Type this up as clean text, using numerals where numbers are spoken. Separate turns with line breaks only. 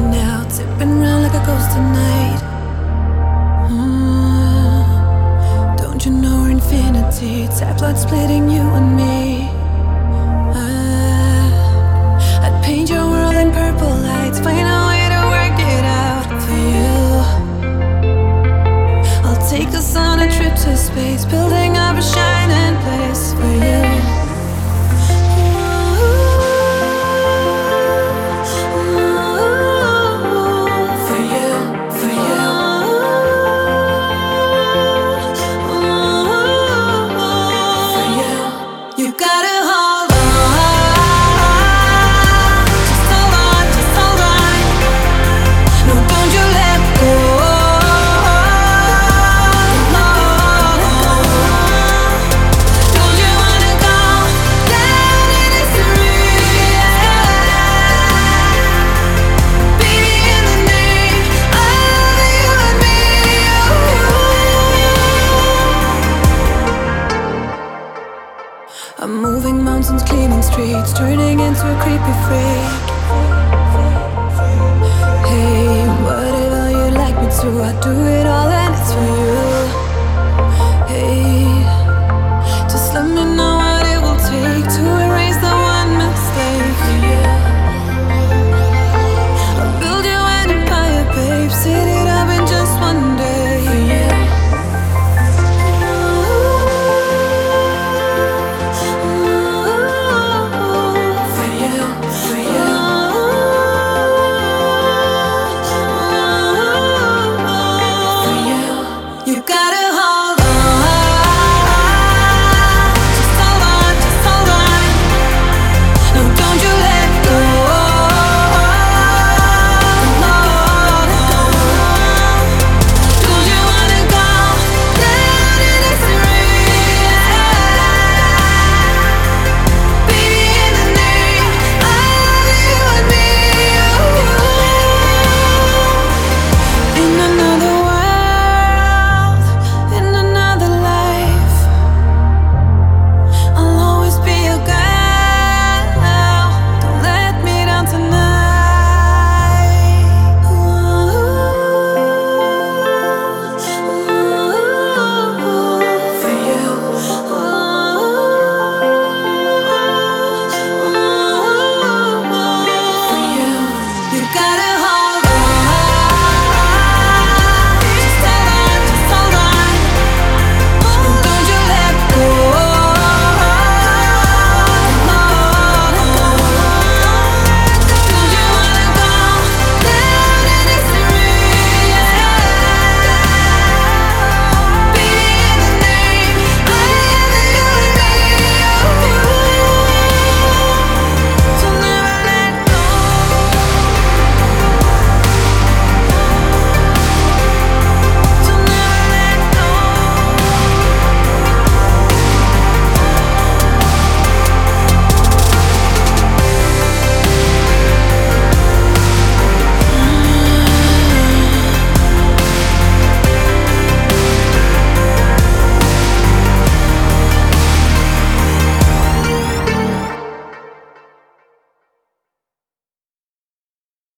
out, tipping round like a ghost tonight. Don't you know we're infinity? Tap blood splitting you and me. I'd paint your world in purple lights, find a way to work it out for you. I'll take us on a trip to space, build